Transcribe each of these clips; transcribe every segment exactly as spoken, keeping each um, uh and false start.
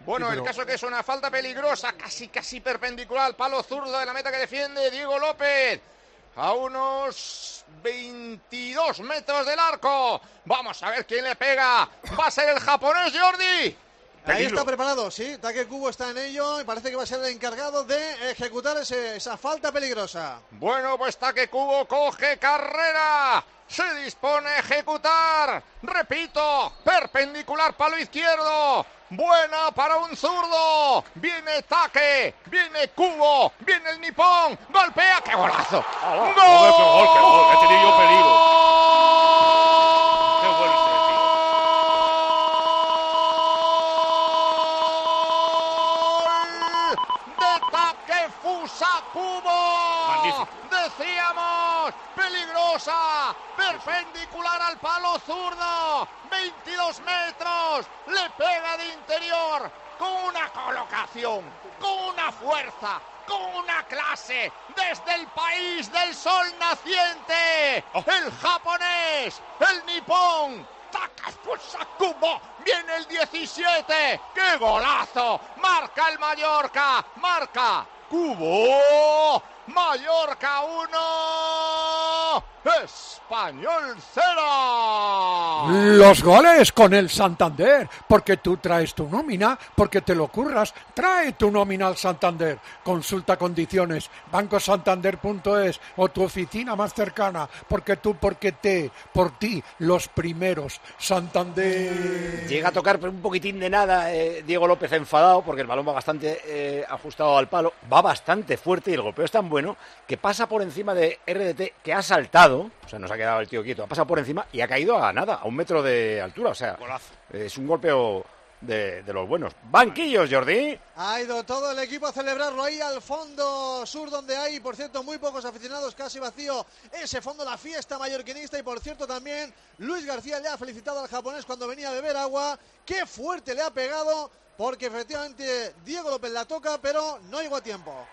Bueno, sí, pero... el caso que es una falta peligrosa, casi casi perpendicular al palo zurdo de la meta que defiende Diego López. A unos veintidós metros del arco. Vamos a ver quién le pega. Va a ser el japonés, Jordi. Ahí está preparado, sí, Take Kubo está en ello y parece que va a ser el encargado de ejecutar ese, esa falta peligrosa. Bueno, pues Take Kubo coge carrera, se dispone a ejecutar, repito, perpendicular palo izquierdo, buena para un zurdo, viene Take, viene Kubo, viene el nipón, golpea, ¡qué golazo! Oh, ¡Gol! ¡Qué gol, qué gol! Que ha tenido yo peligro. ¡Qué bueno ese, tío! Kubo, magnífico. Decíamos, peligrosa, perpendicular al palo zurdo, veintidós metros, le pega de interior, con una colocación, con una fuerza, con una clase, desde el país del sol naciente, oh. el japonés, el nipón, Takafusa Kubo, viene el diecisiete, ¡qué golazo! Marca el Mallorca, marca Kubo, Mallorca uno, Español cero. Los goles con el Santander, porque tú traes tu nómina, porque te lo curras, trae tu nómina al Santander. Consulta condiciones, banco santander punto es o tu oficina más cercana, porque tú, porque te, por ti, los primeros. Santander. Llega a tocar un poquitín de nada eh, Diego López enfadado, porque el balón va bastante eh, ajustado al palo, va bastante fuerte y el golpeo es tan bueno que pasa por encima de R D T, que ha saltado, o sea, no se ha quedado el tío quieto, ha pasado por encima y ha caído a nada, a un metro de altura, o sea, Golazo. es un golpeo de, de los buenos. Banquillos, Jordi. Ha ido todo el equipo a celebrarlo ahí al fondo sur, donde hay, por cierto, muy pocos aficionados, casi vacío ese fondo, la fiesta mallorquinista. Y por cierto también Luis García le ha felicitado al japonés cuando venía a beber agua. Qué fuerte le ha pegado, porque efectivamente Diego López la toca, pero no llegó a tiempo.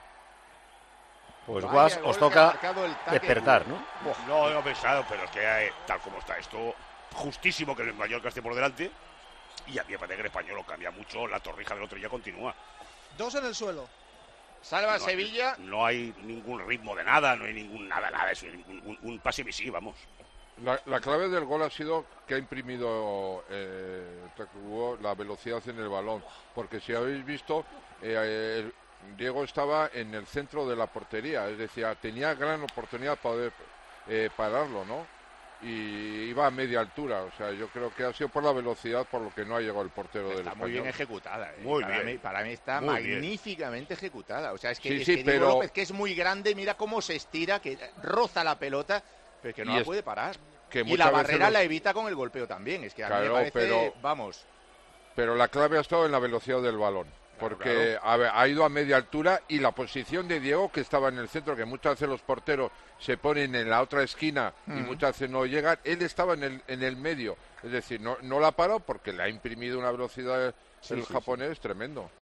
Pues Vaya Guas, gol os que ha toca marcado el Take despertar, Kubo. ¿no? No, no he pensado, pero es que eh, tal como está esto, justísimo que el Mallorca esté por delante. Y a mí me parece que el español lo cambia mucho, la torrija del otro ya continúa. Dos en el suelo. Salva no, Sevilla. No hay ningún ritmo de nada, no hay ningún nada, nada, es un, un, un pase visí, vamos. La, la clave del gol ha sido que ha imprimido eh, la velocidad en el balón, porque si habéis visto, eh, el, Diego estaba en el centro de la portería, es decir, tenía gran oportunidad para poder eh, pararlo, ¿no? Y iba a media altura, o sea, yo creo que ha sido por la velocidad por lo que no ha llegado el portero del Está Español. muy bien ejecutada. ¿eh? Muy para bien. Mí, para mí está Muy magníficamente bien. ejecutada. O sea, es que, Sí, es sí, que Diego pero... López, que es muy grande, mira cómo se estira, que roza la pelota, pero que no Y la es... puede parar. que y la barrera los... la evita con el golpeo también. Es que a claro, mí me parece, pero... vamos... Pero la clave ha estado en la velocidad del balón. Claro, Porque claro. Ha, ha ido a media altura y la posición de Diego, que estaba en el centro, que muchas veces los porteros se ponen en la otra esquina mm. y muchas veces no llegan, él estaba en el, en el medio. Es decir, no, no la ha parado porque le ha imprimido una velocidad sí, el sí, japonés sí. tremendo.